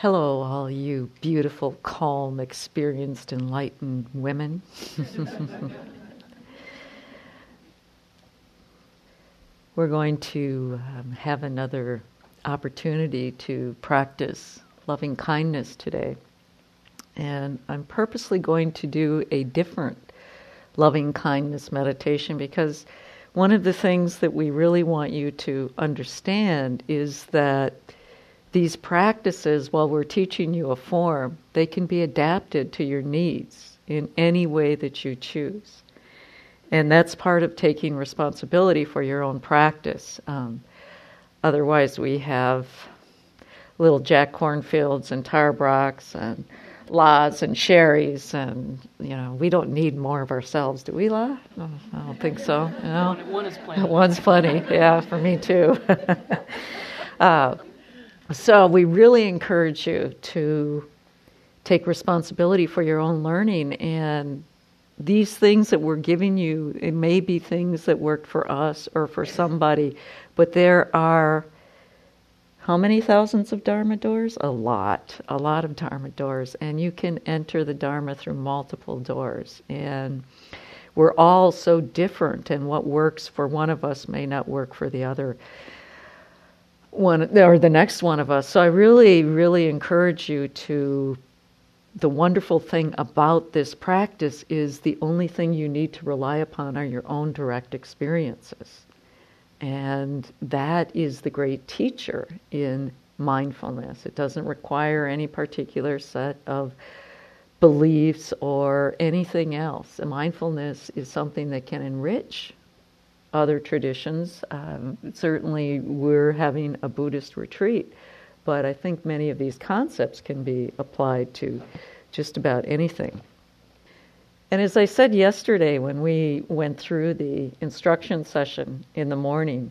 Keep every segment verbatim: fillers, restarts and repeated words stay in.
Hello, all you beautiful, calm, experienced, enlightened women. We're going to um, have another opportunity to practice loving kindness today. And I'm purposely going to do a different loving kindness meditation because one of the things that we really want you to understand is that these practices, while we're teaching you a form, they can be adapted to your needs in any way that you choose. And that's part of taking responsibility for your own practice. Um, otherwise, we have little Jack Cornfields and Tarbrocks and Las and Sherrys, and you know we don't need more of ourselves, do we, La? No, I don't think so. You know? One is plenty. One's plenty, yeah, for me too. uh, So we really encourage you to take responsibility for your own learning, and these things that we're giving you, it may be things that worked for us or for somebody, but there are how many thousands of Dharma doors? A lot, a lot of Dharma doors, and you can enter the Dharma through multiple doors. And we're all so different, and what works for one of us may not work for the other one or the next one of us. So I really, really encourage you to, the wonderful thing about this practice is the only thing you need to rely upon are your own direct experiences. And that is the great teacher in mindfulness. It doesn't require any particular set of beliefs or anything else. And mindfulness is something that can enrich other traditions. Um, certainly we're having a Buddhist retreat, but I think many of these concepts can be applied to just about anything. And as I said yesterday when we went through the instruction session in the morning,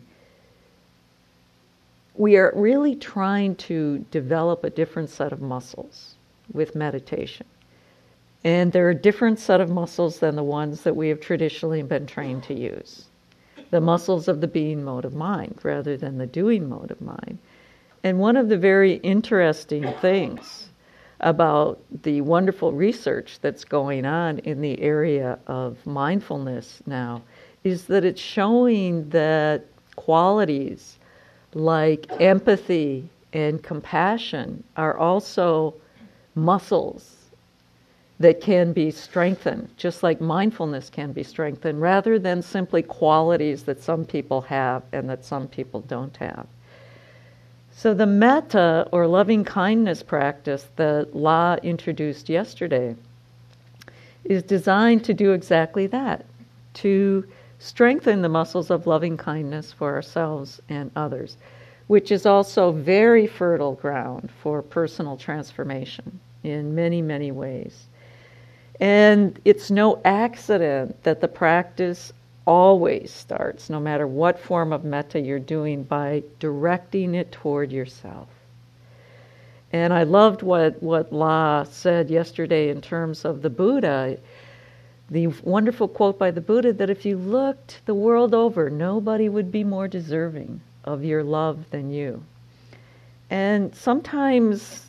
we are really trying to develop a different set of muscles with meditation. And they're a different set of muscles than the ones that we have traditionally been trained to use. The muscles of the being mode of mind rather than the doing mode of mind. And one of the very interesting things about the wonderful research that's going on in the area of mindfulness now is that it's showing that qualities like empathy and compassion are also muscles that can be strengthened, just like mindfulness can be strengthened, rather than simply qualities that some people have and that some people don't have. So the metta, or loving kindness practice that La introduced yesterday, is designed to do exactly that, to strengthen the muscles of loving kindness for ourselves and others, which is also very fertile ground for personal transformation in many, many ways. And it's no accident that the practice always starts, no matter what form of metta you're doing, by directing it toward yourself. And I loved what, what La said yesterday in terms of the Buddha, the wonderful quote by the Buddha that if you looked the world over, nobody would be more deserving of your love than you. And sometimes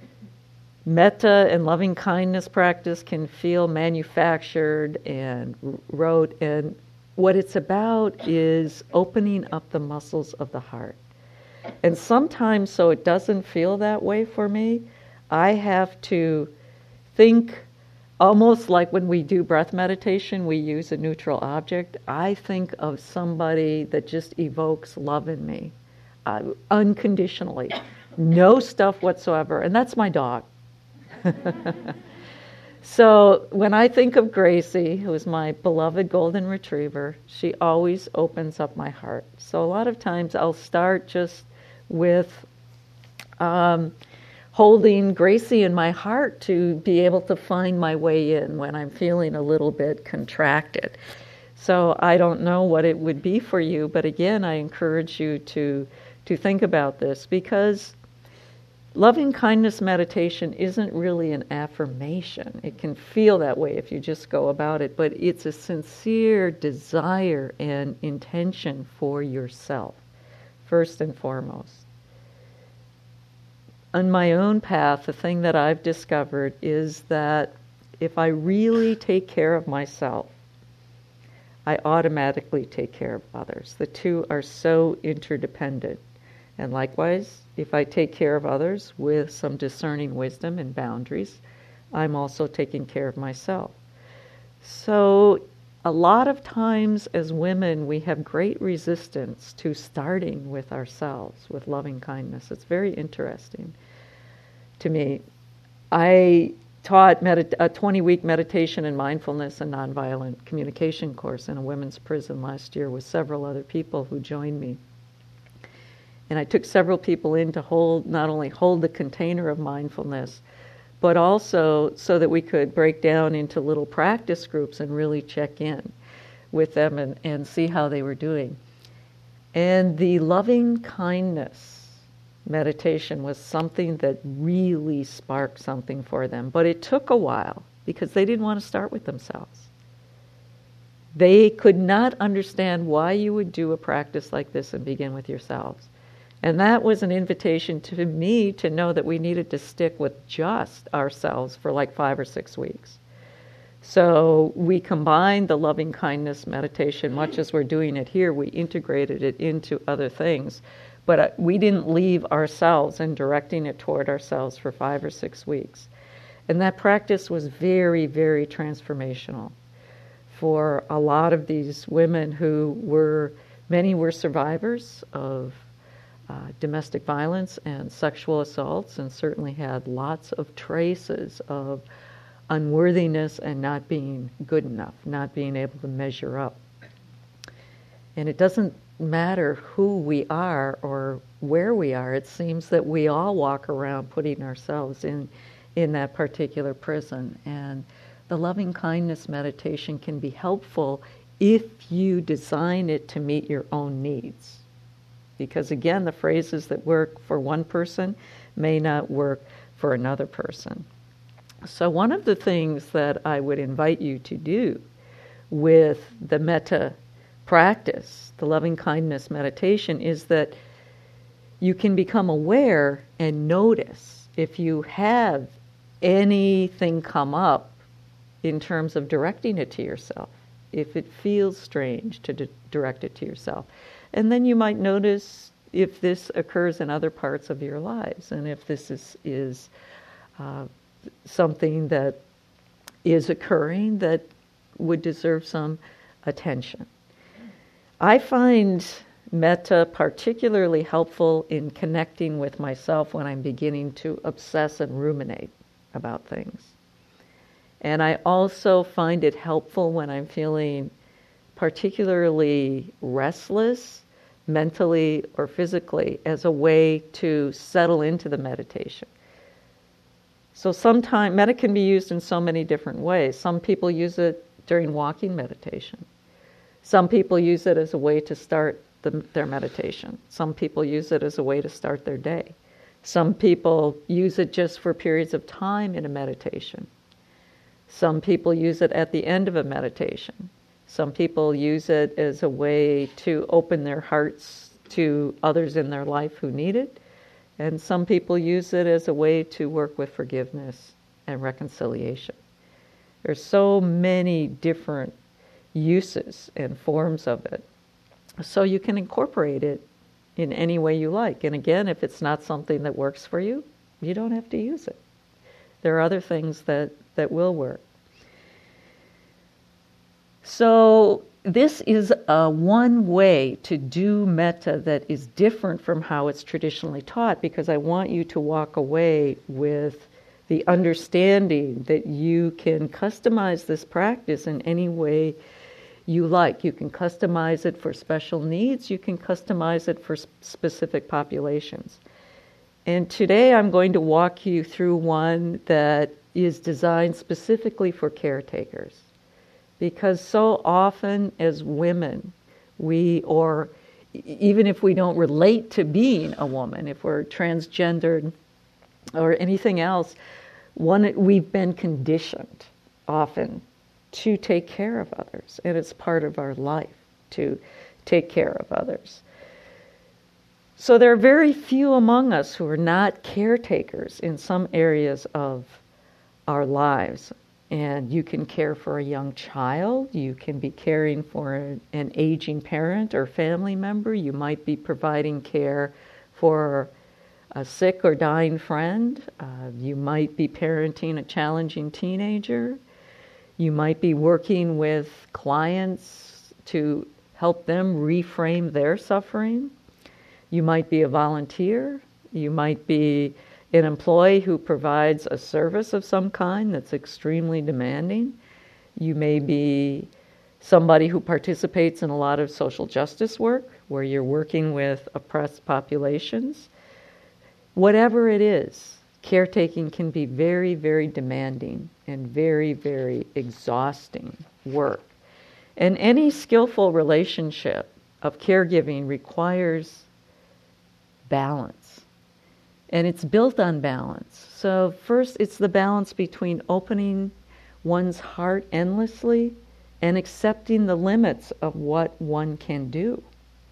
metta and loving kindness practice can feel manufactured and rote, and what it's about is opening up the muscles of the heart. And sometimes, so it doesn't feel that way for me, I have to think almost like when we do breath meditation, we use a neutral object. I think of somebody that just evokes love in me, uh, unconditionally, no stuff whatsoever, and that's my dog. So when I think of Gracie, who is my beloved golden retriever, she always opens up my heart. So a lot of times I'll start just with um, holding Gracie in my heart to be able to find my way in when I'm feeling a little bit contracted. So I don't know what it would be for you, but again, I encourage you to to think about this, because loving kindness meditation isn't really an affirmation. It can feel that way if you just go about it, but it's a sincere desire and intention for yourself, first and foremost. on my own path, the thing that I've discovered is that if I really take care of myself, I automatically take care of others. The two are so interdependent. And likewise, if I take care of others with some discerning wisdom and boundaries, I'm also taking care of myself. So a lot of times as women, we have great resistance to starting with ourselves, with loving kindness. It's very interesting to me. I taught medit- a twenty-week meditation and mindfulness and nonviolent communication course in a women's prison last year with several other people who joined me. And I took several people in to hold, not only hold the container of mindfulness, but also so that we could break down into little practice groups and really check in with them and, and see how they were doing. And the loving kindness meditation was something that really sparked something for them. But it took a while because they didn't want to start with themselves. They could not understand why you would do a practice like this and begin with yourselves. And that was an invitation to me to know that we needed to stick with just ourselves for like five or six weeks. So we combined the loving kindness meditation, much as we're doing it here, we integrated it into other things. But uh, we didn't leave ourselves and directing it toward ourselves for five or six weeks. And that practice was very, very transformational for a lot of these women who were, many were survivors of Uh, domestic violence and sexual assaults, and certainly had lots of traces of unworthiness and not being good enough, not being able to measure up. And it doesn't matter who we are or where we are. It seems that we all walk around putting ourselves in, in that particular prison. And the loving kindness meditation can be helpful if you design it to meet your own needs. Because again, the phrases that work for one person may not work for another person. So one of the things that I would invite you to do with the metta practice, the loving kindness meditation, is that you can become aware and notice if you have anything come up in terms of directing it to yourself, if it feels strange to di- direct it to yourself. And then you might notice if this occurs in other parts of your lives, and if this is, is uh, something that is occurring that would deserve some attention. I find metta particularly helpful in connecting with myself when I'm beginning to obsess and ruminate about things. And I also find it helpful when I'm feeling particularly restless, mentally or physically, as a way to settle into the meditation. So sometimes, metta can be used in so many different ways. Some people use it during walking meditation. Some people use it as a way to start the, their meditation. Some people use it as a way to start their day. Some people use it just for periods of time in a meditation. Some people use it at the end of a meditation. Some people use it as a way to open their hearts to others in their life who need it. And some people use it as a way to work with forgiveness and reconciliation. There's so many different uses and forms of it. So you can incorporate it in any way you like. And again, if it's not something that works for you, you don't have to use it. There are other things that, that will work. So this is uh, one way to do metta that is different from how it's traditionally taught, because I want you to walk away with the understanding that you can customize this practice in any way you like. You can customize it for special needs. You can customize it for specific populations. And today I'm going to walk you through one that is designed specifically for caretakers. Because so often as women, we, or even if we don't relate to being a woman, if we're transgendered or anything else, one, we've been conditioned often to take care of others. And it's part of our life to take care of others. So there are very few among us who are not caretakers in some areas of our lives. And you can care for a young child, you can be caring for an aging parent or family member, you might be providing care for a sick or dying friend, uh, you might be parenting a challenging teenager, you might be working with clients to help them reframe their suffering. You might be a volunteer. You might be an employee who provides a service of some kind that's extremely demanding. You may be somebody who participates in a lot of social justice work where you're working with oppressed populations. Whatever it is, caretaking can be very, very demanding and very, very exhausting work. And any skillful relationship of caregiving requires balance. And it's built on balance. So first, it's the balance between opening one's heart endlessly and accepting the limits of what one can do.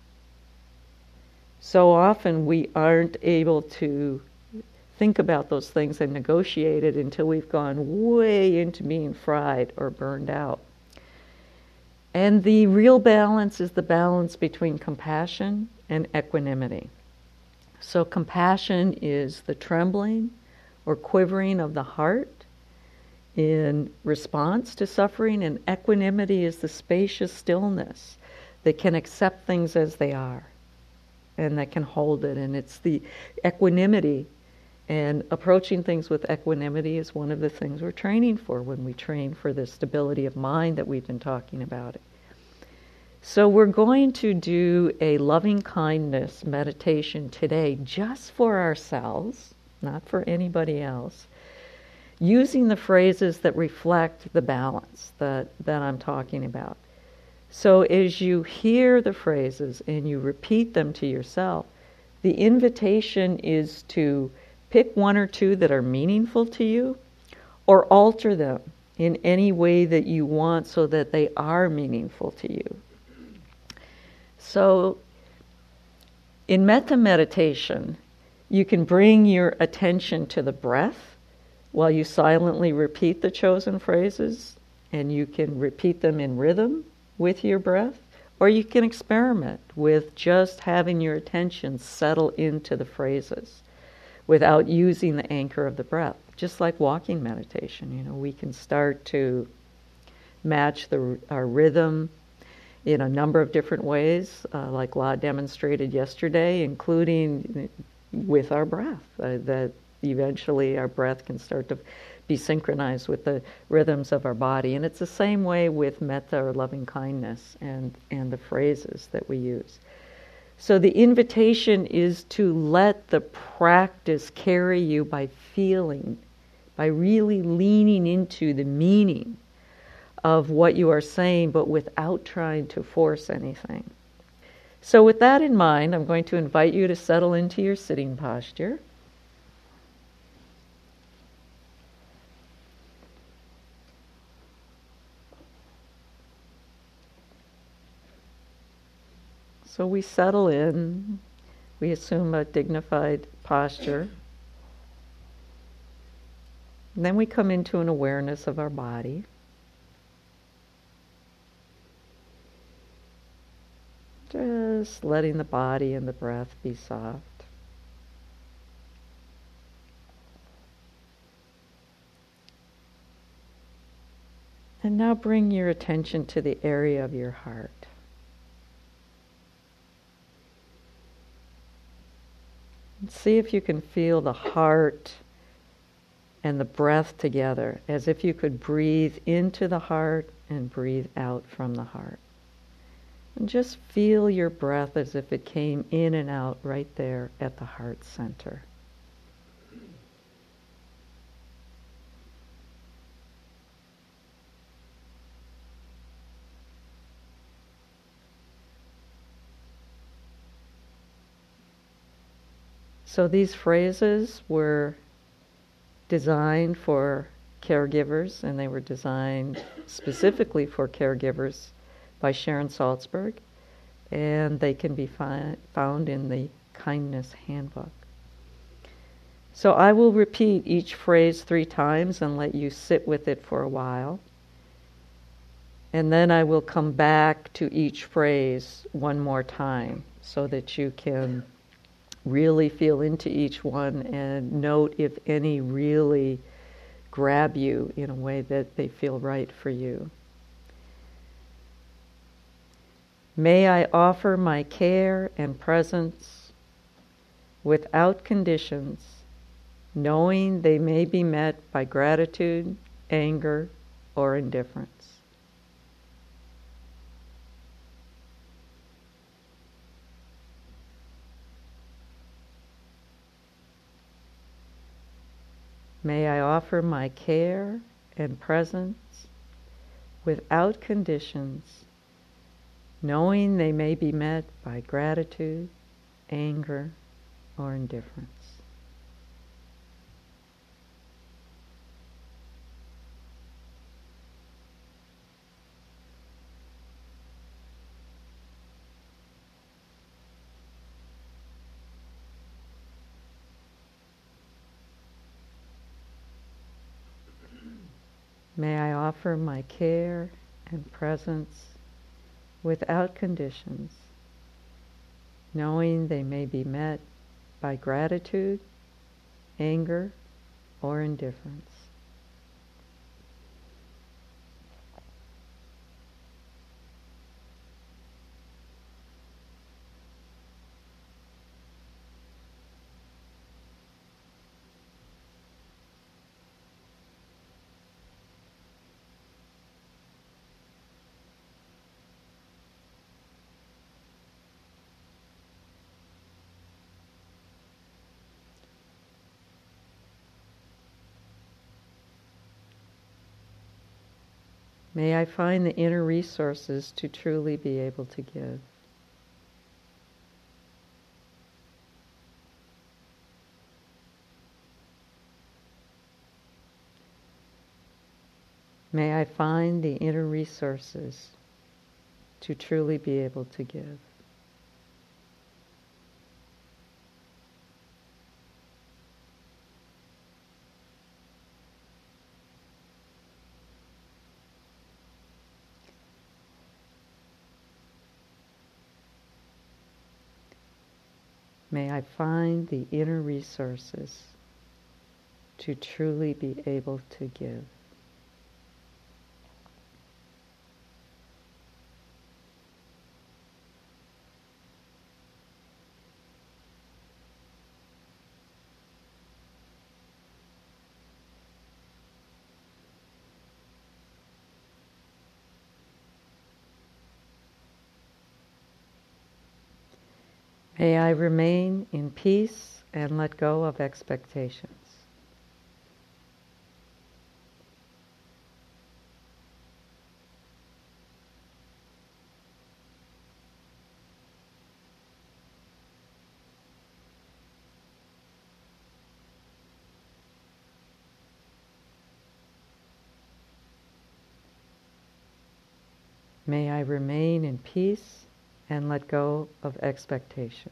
So often we aren't able to think about those things and negotiate it until we've gone way into being fried or burned out. And the real balance is the balance between compassion and equanimity. So compassion is the trembling or quivering of the heart in response to suffering, and equanimity is the spacious stillness that can accept things as they are and that can hold it. And it's the equanimity, and approaching things with equanimity is one of the things we're training for when we train for the stability of mind that we've been talking about. So we're going to do a loving kindness meditation today just for ourselves, not for anybody else, using the phrases that reflect the balance that, that I'm talking about. So as you hear the phrases and you repeat them to yourself, the invitation is to pick one or two that are meaningful to you or alter them in any way that you want so that they are meaningful to you. So in metta meditation, you can bring your attention to the breath while you silently repeat the chosen phrases, and you can repeat them in rhythm with your breath, or you can experiment with just having your attention settle into the phrases without using the anchor of the breath. Just like walking meditation, you know, we can start to match the, our rhythm in a number of different ways, uh, like La demonstrated yesterday, including with our breath, uh, that eventually our breath can start to be synchronized with the rhythms of our body. And it's the same way with metta or loving kindness and, and the phrases that we use. So the invitation is to let the practice carry you by feeling, by really leaning into the meaning of what you are saying, but without trying to force anything. So with that in mind, I'm going to invite you to settle into your sitting posture. So we settle in, we assume a dignified posture. And then we come into an awareness of our body. Just letting the body and the breath be soft. And now bring your attention to the area of your heart. And see if you can feel the heart and the breath together, as if you could breathe into the heart and breathe out from the heart. And just feel your breath as if it came in and out right there at the heart center. So these phrases were designed for caregivers, and they were designed specifically for caregivers by Sharon Salzberg, and they can be fi- found in the Kindness Handbook. So I will repeat each phrase three times and let you sit with it for a while. And then I will come back to each phrase one more time so that you can really feel into each one and note if any really grab you in a way that they feel right for you. May I offer my care and presence without conditions, knowing they may be met by gratitude, anger, or indifference. May I offer my care and presence without conditions, knowing they may be met by gratitude, anger, or indifference. May I offer my care and presence without conditions, knowing they may be met by gratitude, anger, or indifference. May I find the inner resources to truly be able to give. May I find the inner resources to truly be able to give. May I find the inner resources to truly be able to give. May I remain in peace and let go of expectations. May I remain in peace and let go of expectations.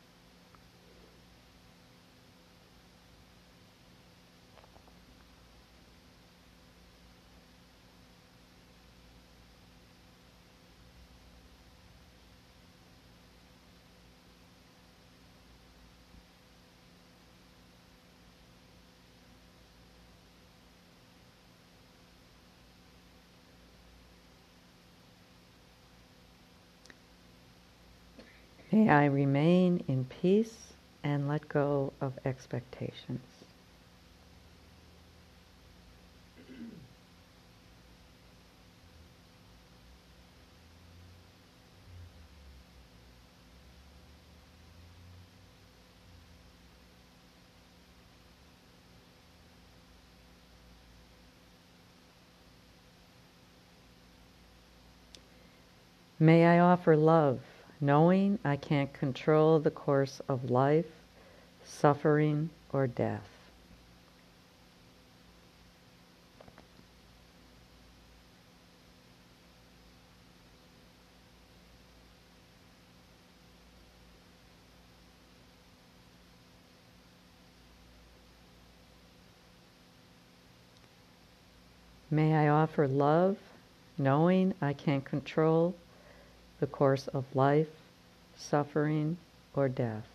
May I remain in peace and let go of expectations. May I offer love, knowing I can't control the course of life, suffering, or death. May I offer love, knowing I can't control the course of life, suffering, or death.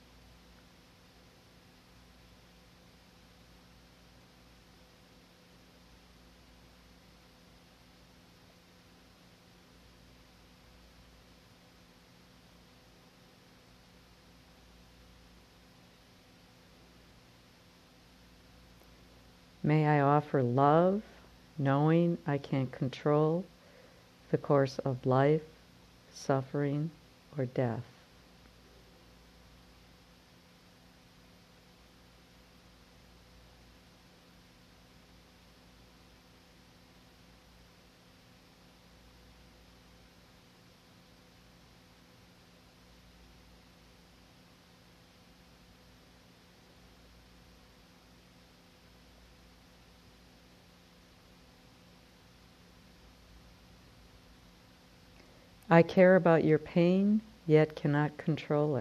May I offer love, knowing I can't control the course of life, suffering, or death. I care about your pain, yet cannot control it.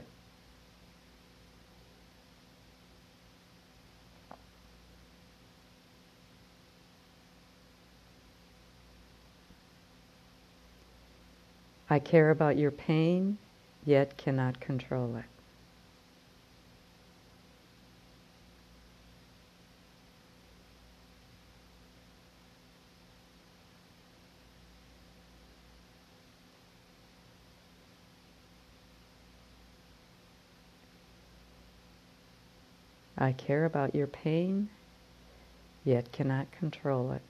I care about your pain, yet cannot control it. I care about your pain, yet cannot control it.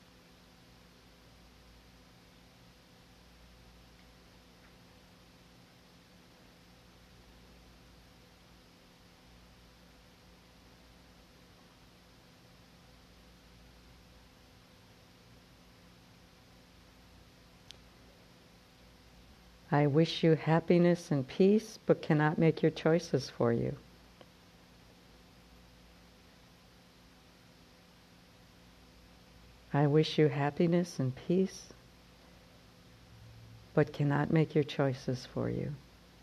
I wish you happiness and peace, but cannot make your choices for you. I wish you happiness and peace, but cannot make your choices for you.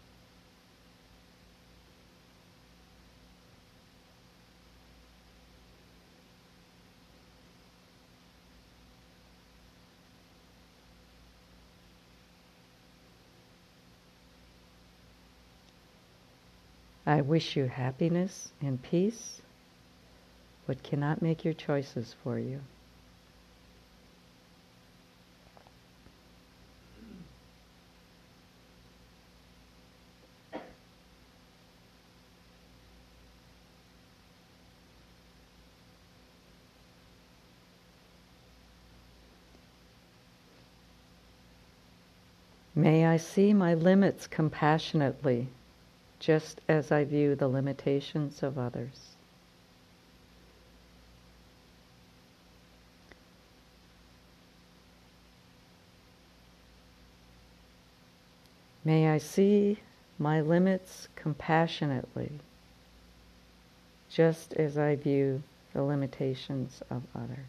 I wish you happiness and peace, but cannot make your choices for you. May I see my limits compassionately, just as I view the limitations of others. May I see my limits compassionately, just as I view the limitations of others.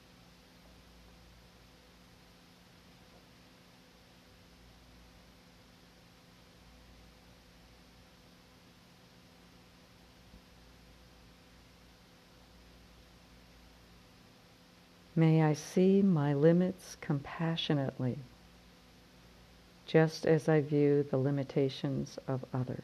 May I see my limits compassionately, just as I view the limitations of others.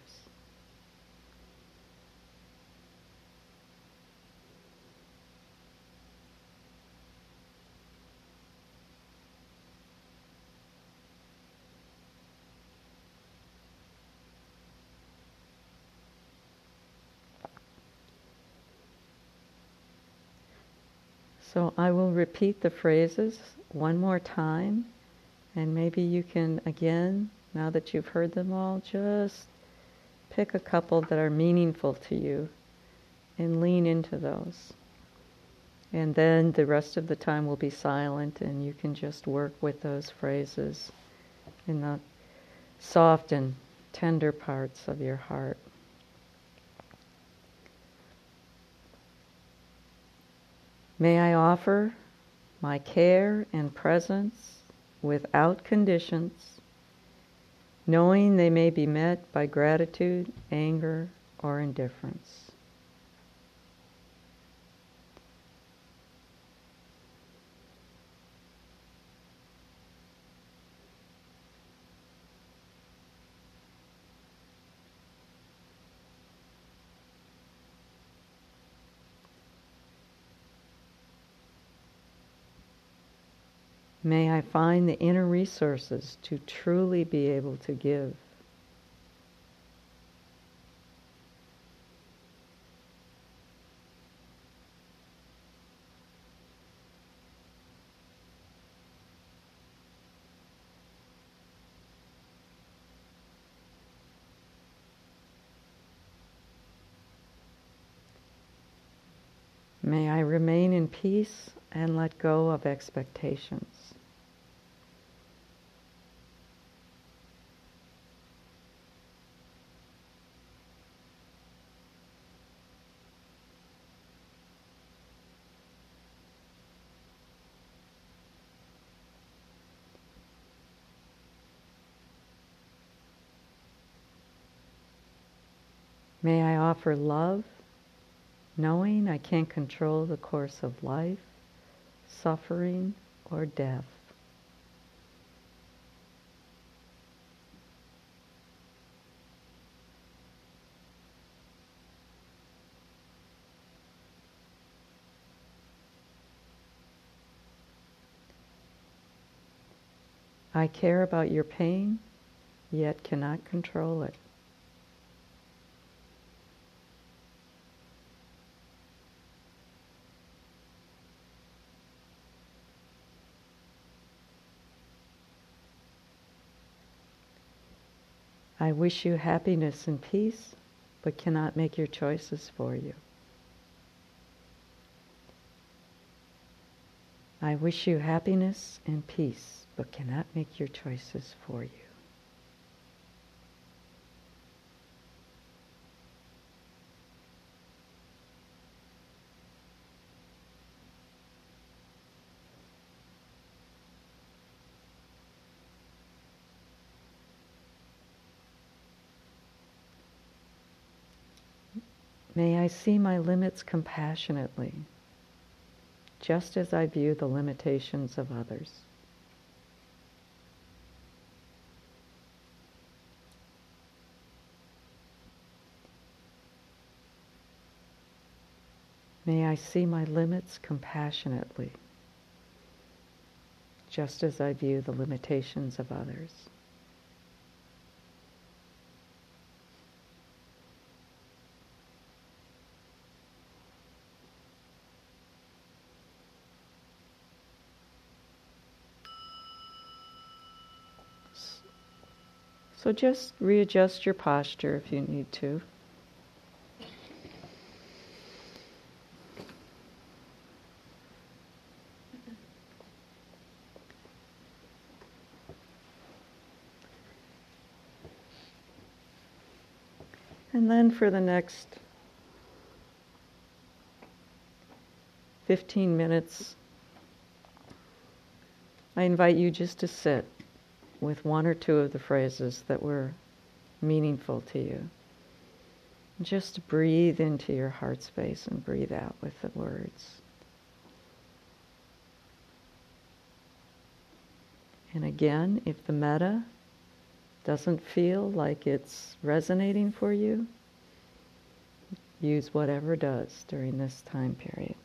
So I will repeat the phrases one more time, and maybe you can, again, now that you've heard them all, just pick a couple that are meaningful to you and lean into those. And then the rest of the time will be silent, and you can just work with those phrases in the soft and tender parts of your heart. May I offer my care and presence without conditions, knowing they may be met by gratitude, anger, or indifference. May I find the inner resources to truly be able to give. May I remain in peace and let go of expectations. May I offer love, knowing I can't control the course of life, suffering, or death. I care about your pain, yet cannot control it. I wish you happiness and peace, but cannot make your choices for you. I wish you happiness and peace, but cannot make your choices for you. May I see my limits compassionately, just as I view the limitations of others. May I see my limits compassionately, just as I view the limitations of others. So just readjust your posture if you need to. And then for the next fifteen minutes, I invite you just to sit with one or two of the phrases that were meaningful to you. Just breathe into your heart space and breathe out with the words. And again, if the metta doesn't feel like it's resonating for you, use whatever does during this time period.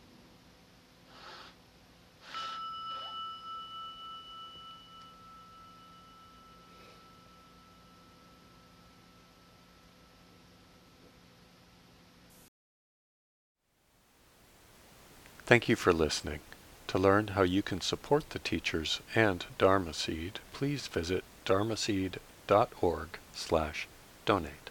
Thank you for listening. To learn how you can support the teachers and Dharma Seed, please visit dharmaseed dot org slash donate.